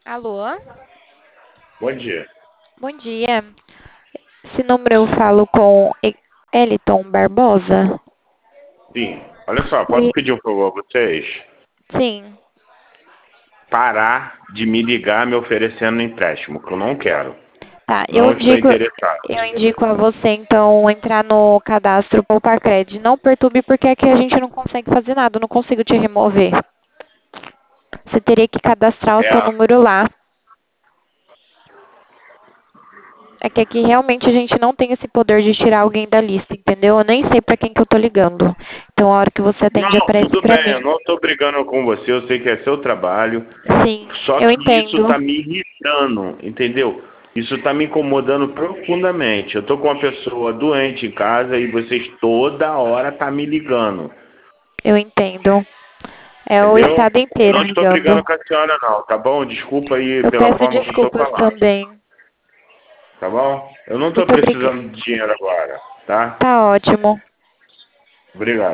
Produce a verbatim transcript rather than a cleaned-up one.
Alô? Bom dia. Bom dia. Esse número eu falo com E- Eliton Barbosa? Sim, olha só, posso Oi. pedir um favor a vocês? Sim. Parar de me ligar me oferecendo empréstimo, que eu não quero. Tá, eu Não estou indico, interessado. eu indico a você então entrar no cadastro Poupar Cred. Não perturbe porque aqui a gente não consegue fazer nada, eu não consigo te remover. Você teria que cadastrar o seu É, número lá. É que aqui realmente a gente não tem esse poder de tirar alguém da lista, entendeu? Eu nem sei pra quem que eu tô ligando. Então a hora que você atende não, aparece tudo pra bem, eu mim. não estou brigando com você, eu sei que é seu trabalho, Sim, só eu que isso entendo. está me irritando, entendeu? Isso está me incomodando profundamente. Eu estou com uma pessoa doente em casa e vocês toda hora tá me ligando, Eu entendo. É o entendeu? estado Eu inteiro não estou brigando ligando. com a senhora não, tá bom? Desculpa aí Eu pela peço forma que eu estou desculpas falando. também. Tá bom? Eu não estou Muito obrigada. precisando de dinheiro agora, tá? Tá ótimo. Obrigado.